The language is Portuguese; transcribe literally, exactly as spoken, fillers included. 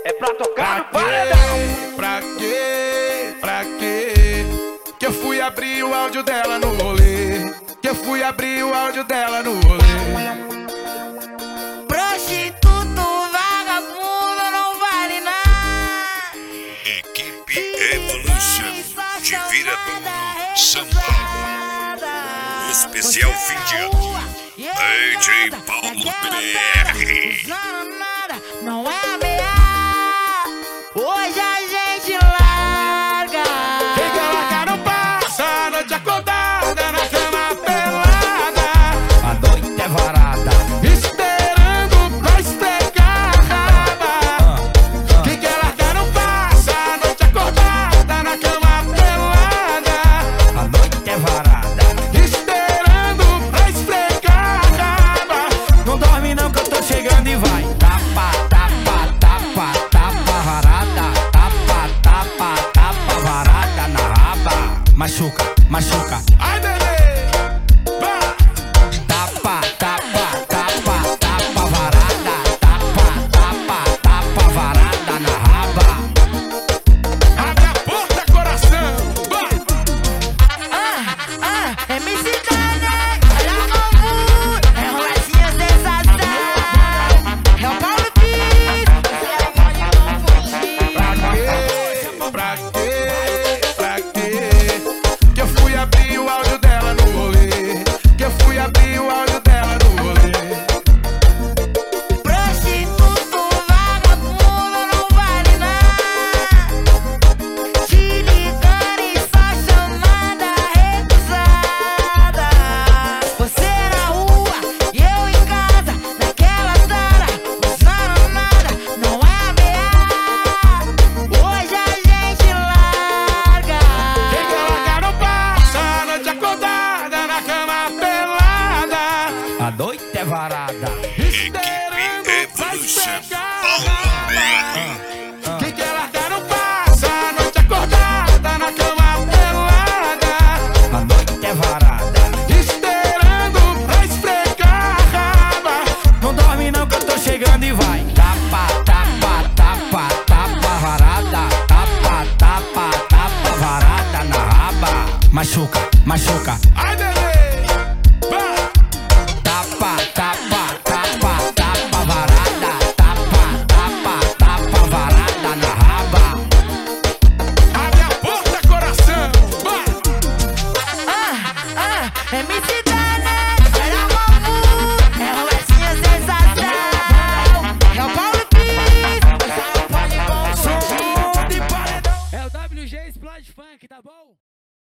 É pra tocar no Pra paredão. quê? Pra quê? Pra quê? Que eu fui abrir o áudio dela no rolê. Que eu fui abrir o áudio dela no rolê. Prostituto, vagabundo, não vale nada. Equipe Evolution de Viradouro, São Paulo. Especial fim de ano. D J Paulo P R. Não é ameaça. Hoje a gente larga. Quem quer largar não passa a noite acordada na cama pelada. A noite é varada, Esperando pra esfregar a raba. Quem quer largar não passa a noite acordada na cama pelada. a noite é varada. Esperando pra esfregar a raba. Não dorme não que eu tô chegando e vai. Tapa, tapa, tapa, tapa varada. Tapa, tapa, tapa varada na raba. Machuca, machuca. Ai, bebê, vai. Tapa, tapa, tapa, tapa varada. Tapa, tapa, tapa varada na raba. Abre a porta, coração, vai. Ah, ah, M C Dane, olha o novo. É roletinha sensação. É o Paulo Pires. Você pode não fugir. Pra quê? Pra quê? Pra quê? Que eu fui abrir o áudio dela no rolê. Que eu fui abrir o áudio dela no rolê. Prostituto, vagabundo, não vale nada. Te ligando e só chamada recusada. Você na rua e eu em casa, naquela tara, usando nada, não é ameaça. Hoje a gente larga. Quem quer largar não passa a noite acordada na cama pelada. A noite é varada. Equipe Evolution, Paulo P R. Quem quer largar não passa a noite acordada na cama pelada. A noite é varada. Esperando pra esfregar a raba. Não dorme não que eu tô chegando e vai. Tapa, tapa, tapa, tapa varada. Tapa, tapa, tapa varada na raba. Machuca, machuca. Ai, bebê, vai. Tapa, tapa, tapa, tapa varada. Tapa, tapa, tapa varada na raba. Abre a porta, coração, vai. Ah, ah, M C Dane, olha o novo. É roletinha sensação. É o Paulo Pires. Você não pode confundir. Som de paredão. É o W G Explode Funk, tá bom?